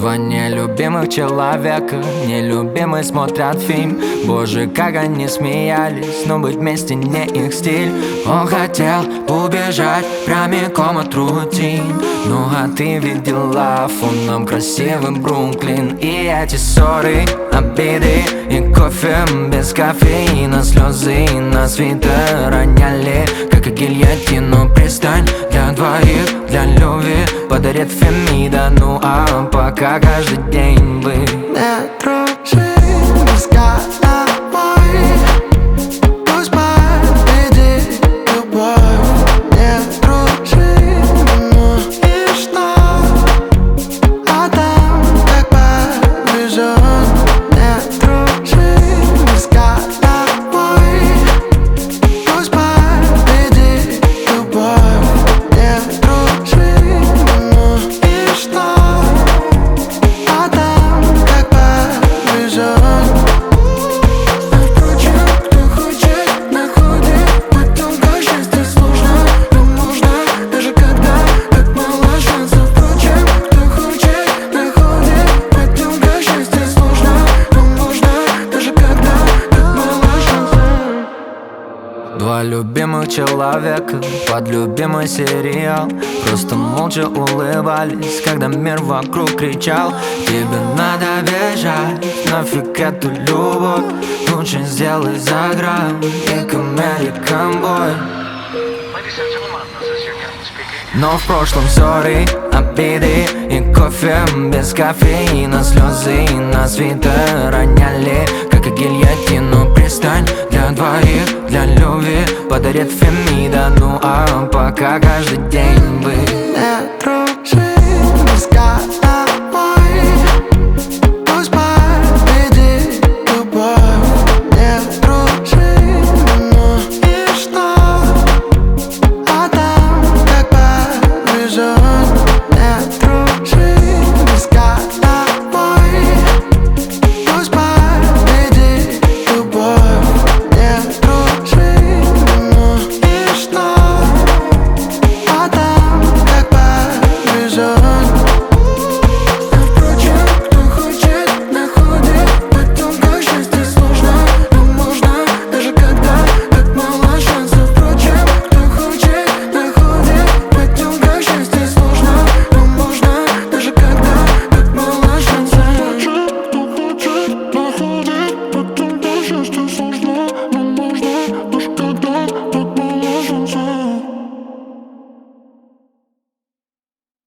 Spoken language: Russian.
Два нелюбимых человека, нелюбимые смотрят фильм. Боже, как они смеялись, но быть вместе не их стиль. Он хотел убежать прямиком от рутин. Ну а ты видела фоном красивый Бруклин. И эти ссоры, обиды и кофе без кофеина. Слезы на свитер роняли, как и гильотину. Пристань для двоих, для любви подарит Фемида. Ну а пока каждый день вы не дружи без головой. Пусть победит любовь. Не дружи, ну и что? А там как повезет. Не дружи без головой. Пусть победит любовь. Не дружи, ну и что? А там как повезет. А впрочем, кто хочет, находит. Потом счастье сложно, но можно. Даже когда так мало шансов. Впрочем, кто хочет, находит. Потом счастье сложно, но можно. Даже когда так мало шансов. два любимых человека под любимый сериал. Просто молча улыбались, когда мир вокруг кричал: тебе надо бежать, нафиг эту любовь. Лучше сделай за грань и к American Boy. Но в прошлом ссоры, обиды и кофе без кофеина. Слезы на свитер роняли, как и гильотину. Пристань для двоих, для любви подарит Фемида. Ну а пока каждый день вы